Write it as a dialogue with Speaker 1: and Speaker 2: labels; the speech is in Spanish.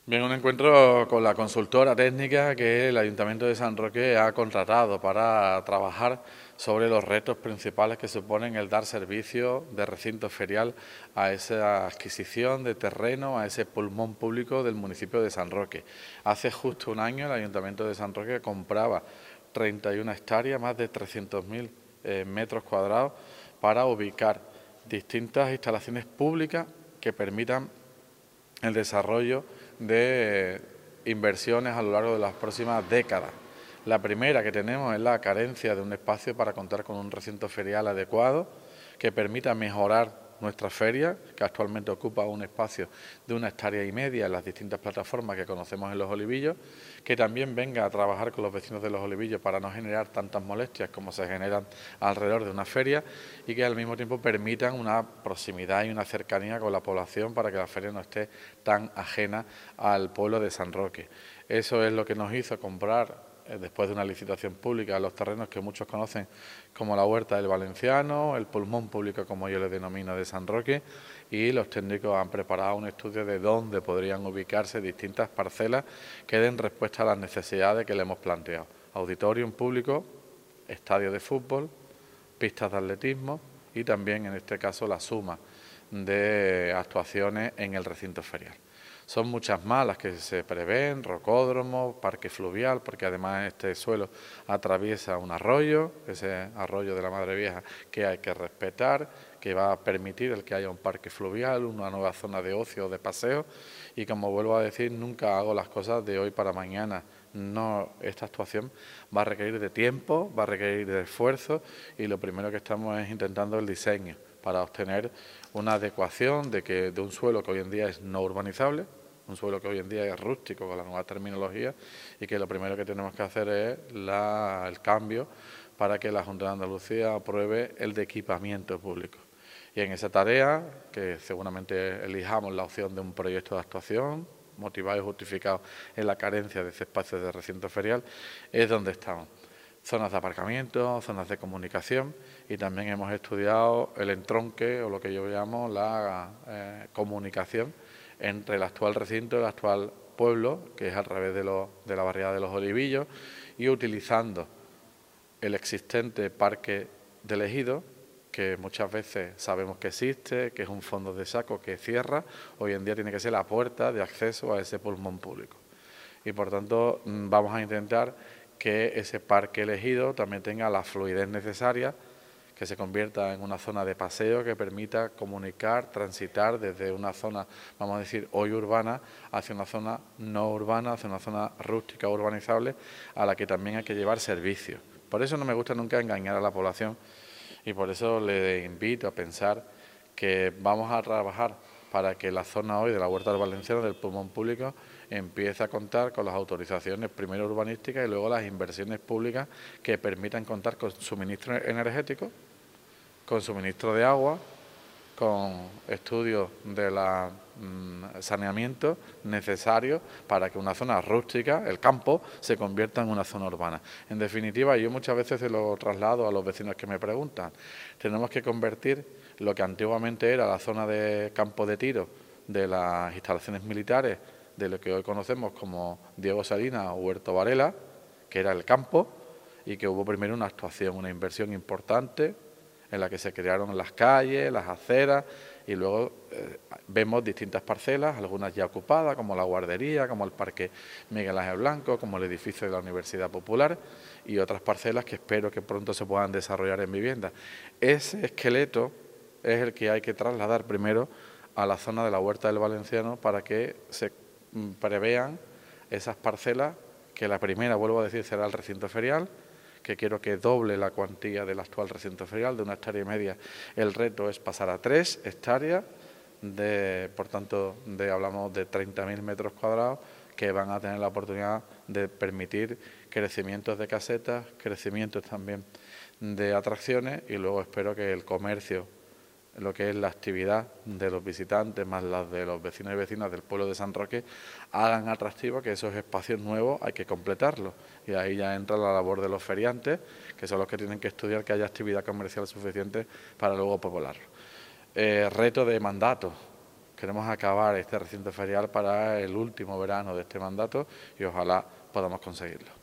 Speaker 1: Bien, un encuentro con la consultora técnica que el Ayuntamiento de San Roque ha contratado para trabajar sobre los retos principales que suponen el dar servicio de recinto ferial a esa adquisición de terreno, a ese pulmón público del municipio de San Roque. Hace justo un año el Ayuntamiento de San Roque compraba 31 hectáreas, más de 300.000 metros cuadrados, para ubicar distintas instalaciones públicas que permitan el desarrollo de inversiones a lo largo de las próximas décadas. La primera que tenemos es la carencia de un espacio para contar con un recinto ferial adecuado que permita mejorar nuestra feria, que actualmente ocupa un espacio de 1,5 hectáreas en las distintas plataformas que conocemos en Los Olivillos, que también venga a trabajar con los vecinos de Los Olivillos para no generar tantas molestias como se generan alrededor de una feria y que al mismo tiempo permitan una proximidad y una cercanía con la población para que la feria no esté tan ajena al pueblo de San Roque. Eso es lo que nos hizo comprar, después de una licitación pública, los terrenos que muchos conocen como la Huerta del Valenciano, el pulmón público, como yo le denomino, de San Roque, y los técnicos han preparado un estudio de dónde podrían ubicarse distintas parcelas que den respuesta a las necesidades que le hemos planteado. Auditorium público, estadio de fútbol, pistas de atletismo y también, en este caso, la suma de actuaciones en el recinto ferial. Son muchas más las que se prevén: rocódromo, parque fluvial, porque además este suelo atraviesa un arroyo, ese arroyo de la Madre Vieja, que hay que respetar, que va a permitir el que haya un parque fluvial, una nueva zona de ocio o de paseo. Y como vuelvo a decir, nunca hago las cosas de hoy para mañana. No, esta actuación va a requerir de tiempo, va a requerir de esfuerzo, y lo primero que estamos es intentando el diseño para obtener una adecuación de un suelo que hoy en día es no urbanizable, un suelo que hoy en día es rústico con la nueva terminología, y que lo primero que tenemos que hacer es el cambio para que la Junta de Andalucía apruebe el de equipamiento público. Y en esa tarea, que seguramente elijamos la opción de un proyecto de actuación, motivado y justificado en la carencia de ese espacio de recinto ferial, es donde estamos. Zonas de aparcamiento, zonas de comunicación, y también hemos estudiado el entronque, o lo que yo llamo la comunicación entre el actual recinto y el actual pueblo, que es a través de la barriada de Los Olivillos, y utilizando el existente parque del Ejido, que muchas veces sabemos que existe, que es un fondo de saco que cierra. Hoy en día tiene que ser la puerta de acceso a ese pulmón público. Y por tanto vamos a intentar que ese parque elegido también tenga la fluidez necesaria, que se convierta en una zona de paseo que permita comunicar, transitar desde una zona, vamos a decir, hoy urbana, hacia una zona no urbana, hacia una zona rústica urbanizable, a la que también hay que llevar servicios. Por eso no me gusta nunca engañar a la población, y por eso le invito a pensar que vamos a trabajar para que la zona hoy de la Huerta del Valenciano, del pulmón público, empiece a contar con las autorizaciones primero urbanísticas y luego las inversiones públicas que permitan contar con suministro energético, con suministro de agua, con estudios de saneamiento necesarios para que una zona rústica, el campo, se convierta en una zona urbana. En definitiva, yo muchas veces se lo traslado a los vecinos que me preguntan: tenemos que convertir lo que antiguamente era la zona de campo de tiro de las instalaciones militares, de lo que hoy conocemos como Diego Salinas o Huerto Varela, que era el campo, y que hubo primero una actuación, una inversión importante, en la que se crearon las calles, las aceras, y luego vemos distintas parcelas, algunas ya ocupadas, como la guardería, como el Parque Miguel Ángel Blanco, como el edificio de la Universidad Popular, y otras parcelas que espero que pronto se puedan desarrollar en vivienda. Ese esqueleto es el que hay que trasladar primero a la zona de la Huerta del Valenciano para que se prevean esas parcelas, que la primera, vuelvo a decir, será el recinto ferial, que quiero que doble la cuantía del actual recinto ferial, de 1,5 hectáreas. El reto es pasar a 3 hectáreas, por tanto, hablamos de 30.000 metros cuadrados, que van a tener la oportunidad de permitir crecimientos de casetas, crecimientos también de atracciones, y luego espero que el comercio, lo que es la actividad de los visitantes más las de los vecinos y vecinas del pueblo de San Roque, hagan atractivo que esos espacios nuevos hay que completarlos, y ahí ya entra la labor de los feriantes, que son los que tienen que estudiar que haya actividad comercial suficiente para luego poblarlo. Reto de mandato, Queremos acabar este recinto ferial para el último verano de este mandato y ojalá podamos conseguirlo.